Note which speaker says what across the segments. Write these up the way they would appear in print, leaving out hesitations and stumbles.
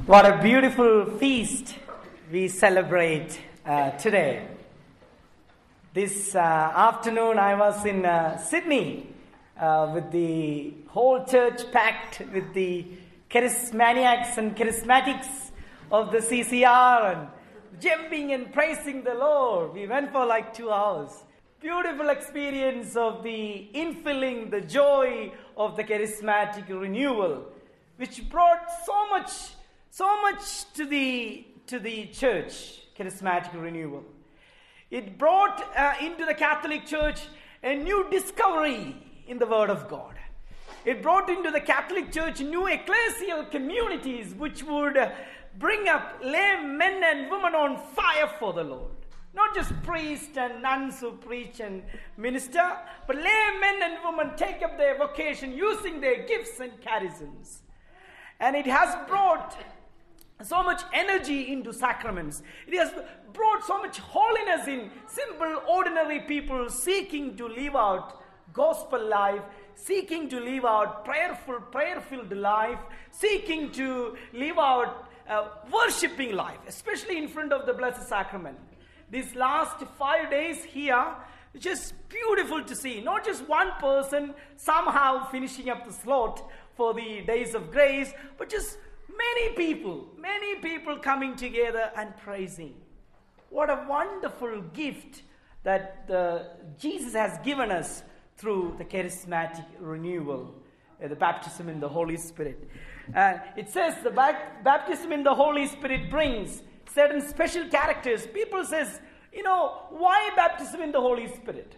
Speaker 1: What a beautiful feast we celebrate today. This afternoon I was in Sydney with the whole church packed with the charismaniacs and charismatics of the CCR and jumping and praising the Lord. We went for like 2 hours. Beautiful experience of the infilling, the joy of the charismatic renewal, which brought so much to the church, charismatic renewal. It brought into the Catholic Church a new discovery in the Word of God. It brought into the Catholic Church new ecclesial communities which would bring up lay men and women on fire for the Lord. Not just priests and nuns who preach and minister, but lay men and women take up their vocation using their gifts and charisms. And it has brought so much energy into sacraments. It has brought so much holiness in simple, ordinary people seeking to live out gospel life, seeking to live out prayer-filled life, seeking to live out worshipping life, especially in front of the Blessed Sacrament. These last 5 days here, it's just beautiful to see. Not just one person somehow finishing up the slot for the days of grace, but just many people coming together and praising. What a wonderful gift that Jesus has given us through the charismatic renewal, the baptism in the Holy Spirit. It says the baptism in the Holy Spirit brings certain special characters. People says, why baptism in the Holy Spirit?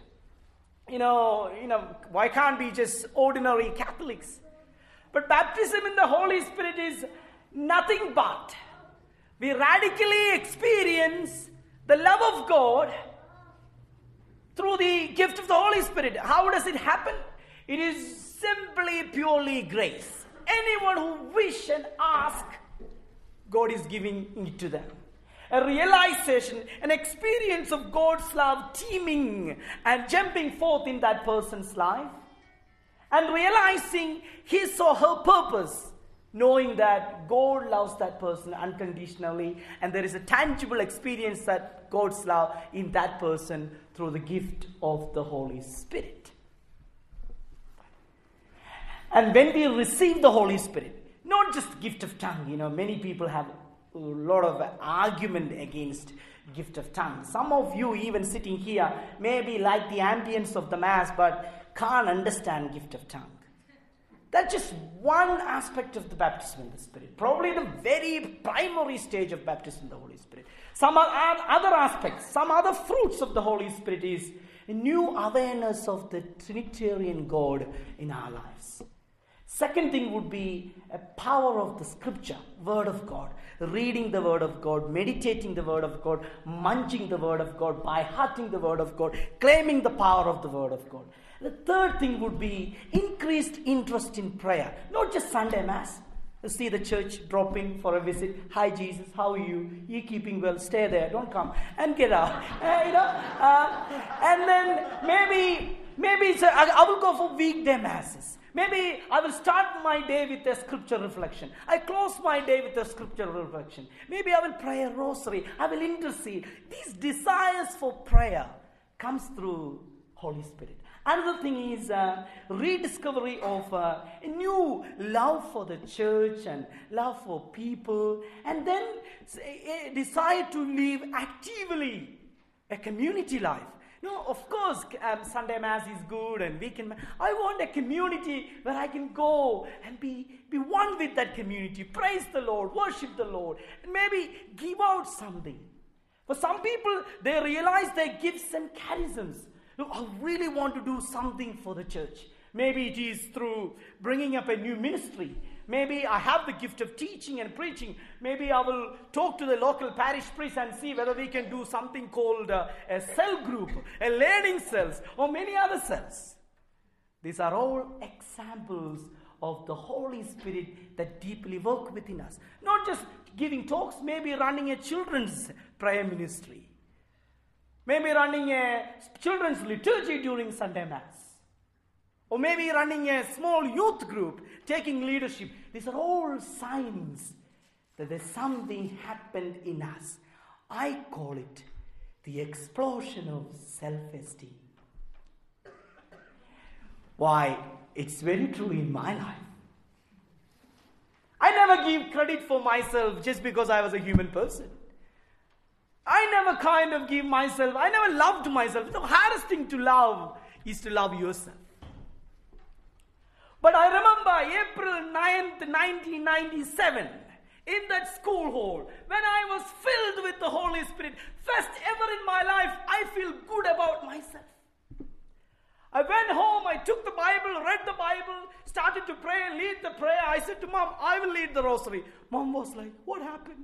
Speaker 1: Why can't we just ordinary Catholics? But baptism in the Holy Spirit is nothing but we radically experience the love of God through the gift of the Holy Spirit. How does it happen? It is simply purely grace. Anyone who wish and ask, God is giving it to them. A realization, an experience of God's love teeming and jumping forth in that person's life. And realizing his or her purpose, knowing that God loves that person unconditionally, and there is a tangible experience that God's love in that person through the gift of the Holy Spirit. And when we receive the Holy Spirit, not just gift of tongue, many people have a lot of argument against gift of tongue. Some of you even sitting here maybe like the ambience of the Mass, but can't understand gift of tongue. That's just one aspect of the baptism in the Spirit. Probably the very primary stage of baptism in the Holy Spirit. Some other aspects, some other fruits of the Holy Spirit is a new awareness of the Trinitarian God in our lives. Second thing would be a power of the Scripture, Word of God. Reading the Word of God, meditating the Word of God, munching the Word of God, by hearting the Word of God, claiming the power of the Word of God. The third thing would be increased interest in prayer. Not just Sunday Mass. You see the church drop in for a visit. Hi Jesus, how are you? You keeping well? Stay there. Don't come and get out. And then maybe I will go for weekday Masses. Maybe I will start my day with a scripture reflection. I close my day with a scripture reflection. Maybe I will pray a rosary. I will intercede. These desires for prayer comes through Holy Spirit. Another thing is rediscovery of a new love for the church and love for people, and then a desire to live actively a community life. No, of course, Sunday Mass is good and weekend Mass. I want a community where I can go and be one with that community, praise the Lord, worship the Lord, and maybe give out something. For some people, they realize their gifts and charisms. Look, I really want to do something for the church. Maybe it is through bringing up a new ministry. Maybe I have the gift of teaching and preaching. Maybe I will talk to the local parish priest and see whether we can do something called a cell group, a learning cells, or many other cells. These are all examples of the Holy Spirit that deeply work within us. Not just giving talks, maybe running a children's prayer ministry. Maybe running a children's liturgy during Sunday Mass. Or maybe running a small youth group, taking leadership. These are all signs that there's something happened in us. I call it the explosion of self-esteem. Why? It's very true in my life. I never give credit for myself just because I was a human person. I never kind of give myself, I never loved myself. The hardest thing to love is to love yourself. But I remember April 9th, 1997, in that school hall, when I was filled with the Holy Spirit, first ever in my life, I feel good about myself. I went home, I took the Bible, read the Bible, started to pray, lead the prayer. I said to Mom, I will lead the rosary. Mom was like, what happened?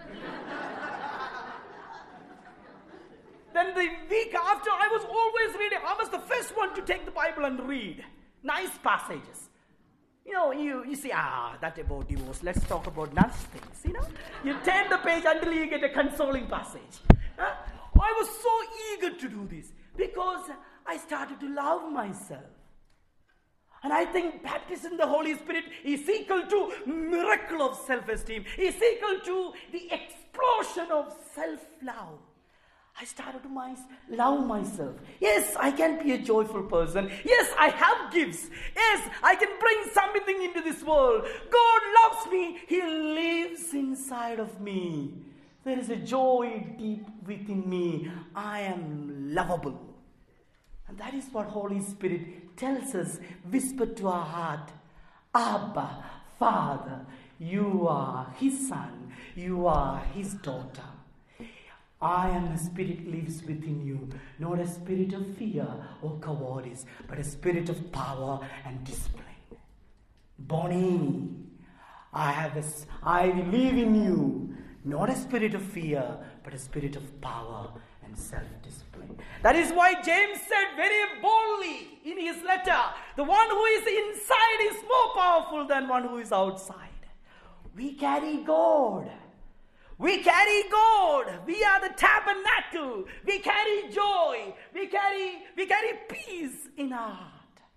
Speaker 1: Then the week after, I was always reading. I was the first one to take the Bible and read. Nice passages. You see, that about divorce. Let's talk about nice things, You turn the page until you get a consoling passage. I was so eager to do this because I started to love myself. And I think baptism in the Holy Spirit is equal to miracle of self-esteem. Is equal to the explosion of self-love. I started to love myself. Yes, I can be a joyful person. Yes, I have gifts. Yes, I can bring something into this world. God loves me. He lives inside of me. There is a joy deep within me. I am lovable. And that is what Holy Spirit tells us, whispered to our heart. Abba, Father, you are His Son. You are His daughter. I am a spirit lives within you, not a spirit of fear or cowardice, but a spirit of power and discipline. Bonnie, I live in you, not a spirit of fear, but a spirit of power and self-discipline. That is why James said very boldly in his letter, the one who is inside is more powerful than one who is outside. We carry God. We carry God. We are the tabernacle. We carry joy. We carry peace in our heart.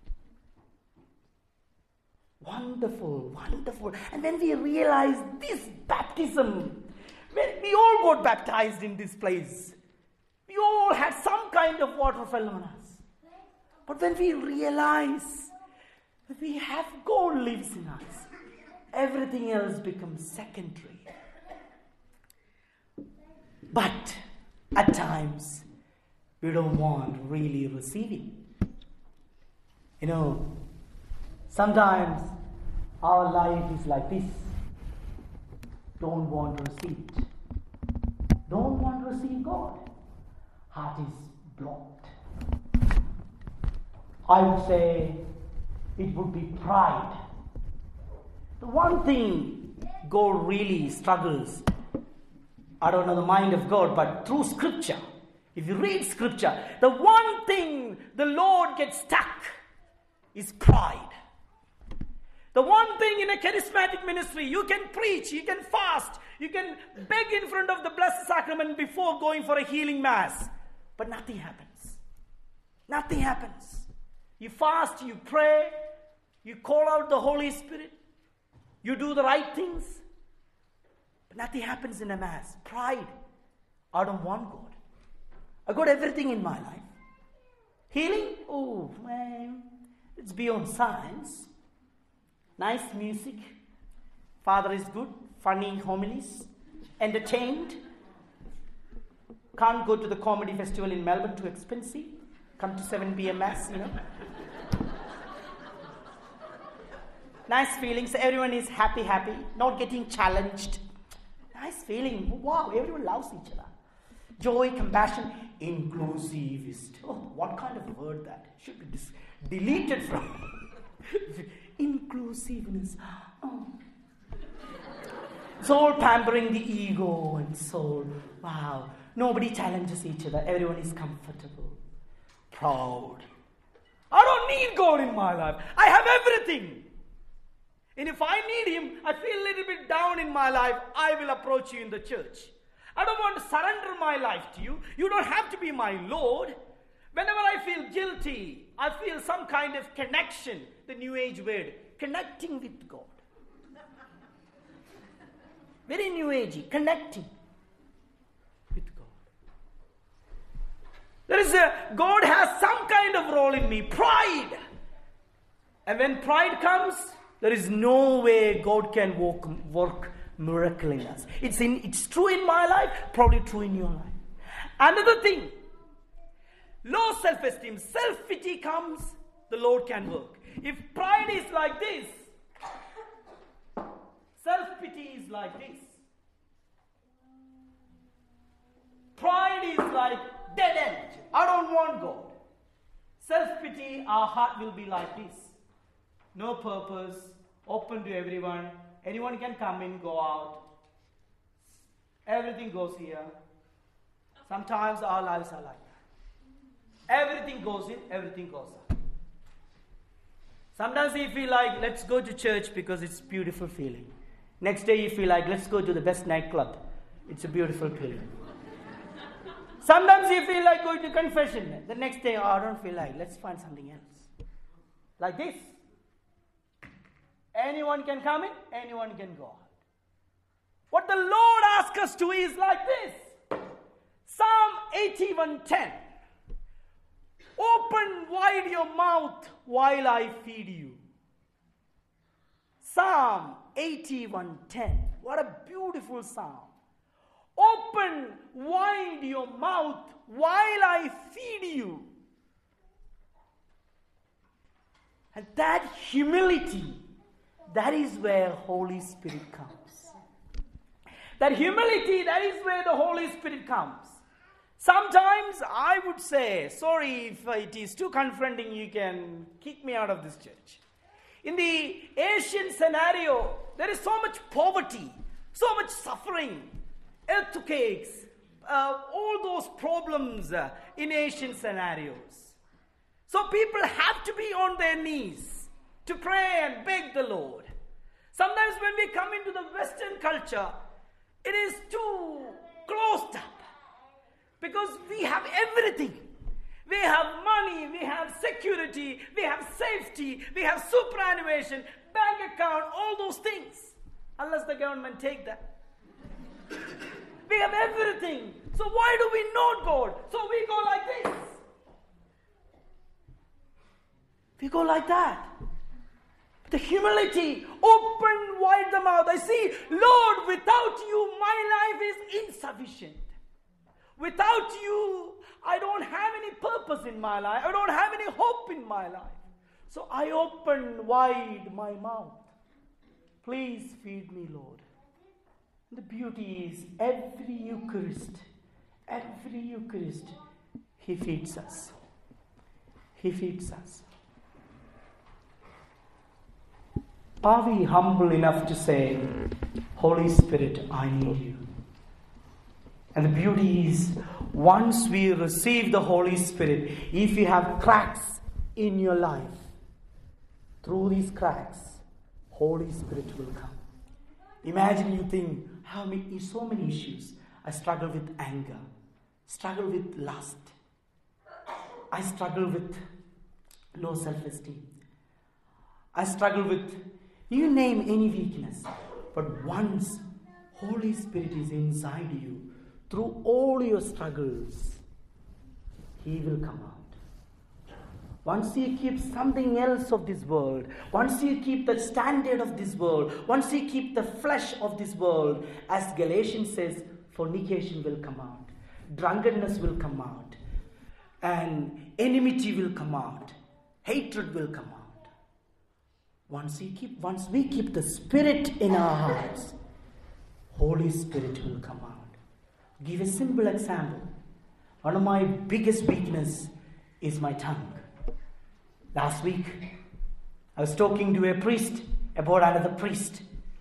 Speaker 1: Wonderful, wonderful. And when we realize this baptism, when we all got baptized in this place, we all had some kind of water fell on us. But when we realize that we have God lives in us, everything else becomes secondary. But at times, we don't want really receiving. Sometimes our life is like this. Don't want to receive it. Don't want to receive God. Heart is blocked. I would say it would be pride. The one thing God really struggles, I don't know the mind of God, but through Scripture, if you read Scripture, the one thing the Lord gets stuck is pride. The one thing in a charismatic ministry, you can preach, you can fast, you can beg in front of the Blessed Sacrament before going for a healing mass, but nothing happens. Nothing happens. You fast, you pray, you call out the Holy Spirit, you do the right things, but nothing happens in a mass. Pride. I don't want God. I got everything in my life. Healing? Oh, man, it's beyond science. Nice music. Father is good. Funny homilies. Entertained. Can't go to the comedy festival in Melbourne, too expensive. Come to 7 p.m. mass, Nice feelings. Everyone is happy. Not getting challenged. Nice feeling. Wow, everyone loves each other. Joy, compassion, inclusivist. Oh, what kind of word that? Should be deleted from. Inclusiveness. Oh. It's all pampering the ego and soul. Wow. Nobody challenges each other. Everyone is comfortable. Proud. I don't need God in my life. I have everything. And if I need Him, I feel a little bit down in my life, I will approach you in the church. I don't want to surrender my life to you. You don't have to be my Lord. Whenever I feel guilty, I feel some kind of connection, the New Age word, connecting with God. Very new agey, connecting with God. God has some kind of role in me, pride. And when pride comes, there is no way God can work miracle in us. It's true in my life, probably true in your life. Another thing, low self-esteem, self-pity comes, the Lord can work. If pride is like this, self-pity is like this. Pride is like dead end. I don't want God. Self-pity, our heart will be like this. No purpose, open to everyone. Anyone can come in, go out. Everything goes here. Sometimes our lives are like that. Everything goes in, everything goes out. Sometimes you feel like, let's go to church because it's a beautiful feeling. Next day you feel like, let's go to the best nightclub. It's a beautiful feeling. Sometimes you feel like going to confession. The next day, I don't feel like, let's find something else. Like this. Anyone can come in, anyone can go out. What the Lord asks us to is like this. Psalm 81:10. Open wide your mouth while I feed you. Psalm 81:10. What a beautiful psalm. Open wide your mouth while I feed you. And that humility, that is where Holy Spirit comes. That humility, that is where the Holy Spirit comes. Sometimes I would say, sorry if it is too confronting, you can kick me out of this church. In the Asian scenario, there is so much poverty, so much suffering, earthquakes, all those problems in Asian scenarios. So people have to be on their knees to pray and beg the Lord. Sometimes when we come into the Western culture, it is too closed up because we have everything. We have money, we have security, we have safety, we have superannuation, bank account, all those things. Unless the government take that. We have everything. So why do we not God? So we go like this. We go like that. The humility, open wide the mouth. I see, Lord, without you, my life is insufficient. Without you, I don't have any purpose in my life. I don't have any hope in my life. So I open wide my mouth. Please feed me, Lord. The beauty is every Eucharist, He feeds us. He feeds us. Are we humble enough to say, Holy Spirit, I need you? And the beauty is, once we receive the Holy Spirit, if you have cracks in your life, through these cracks, Holy Spirit will come. Imagine you think, so many issues. I struggle with anger, struggle with lust. I struggle with low self-esteem. I struggle with, you name any weakness. But once Holy Spirit is inside you, through all your struggles, He will come out. Once you keep something else of this world, once you keep the standard of this world, once you keep the flesh of this world, as Galatians says, fornication will come out, drunkenness will come out, and enmity will come out, hatred will come out. Once we keep the Spirit in our hearts, Holy Spirit will come out. Give a simple example. One of my biggest weakness is my tongue. Last week, I was talking to a priest about another priest.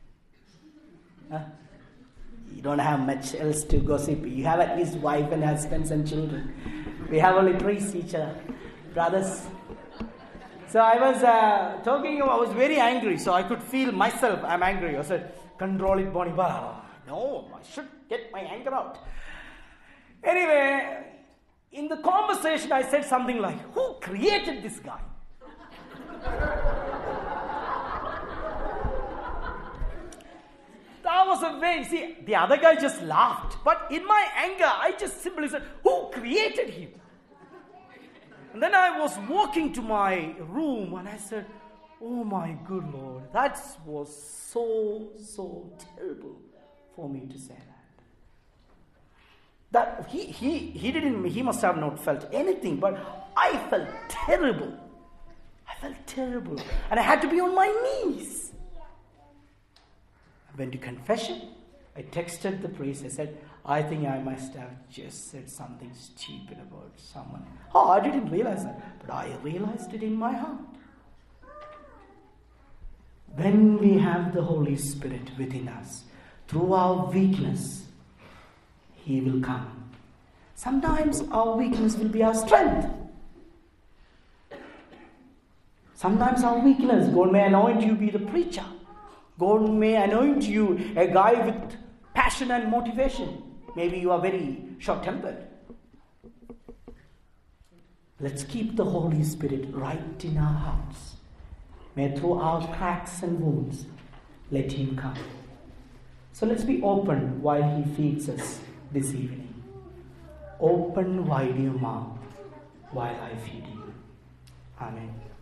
Speaker 1: You don't have much else to gossip. You have at least wife and husbands and children. We have only priests, each other, brothers. So I was I was very angry, so I could feel myself, I'm angry. I said, control it, Boniba. No, I should get my anger out. Anyway, in the conversation, I said something like, who created this guy? I was away. See, the other guy just laughed. But in my anger, I just simply said, who created him? And then I was walking to my room and I said, oh my good Lord, that was so terrible for me to say that. That he must have not felt anything, but I felt terrible. I felt terrible. And I had to be on my knees. I went to confession. I texted the priest. I said, I think I must have just said something stupid about someone. Oh, I didn't realize that, but I realized it in my heart. When we have the Holy Spirit within us, through our weakness, He will come. Sometimes our weakness will be our strength. Sometimes our weakness, God may anoint you be the preacher. God may anoint you a guy with passion and motivation. Maybe you are very short-tempered. Let's keep the Holy Spirit right in our hearts. May through our cracks and wounds, let Him come. So let's be open while He feeds us this evening. Open wide your mouth while I feed you. Amen.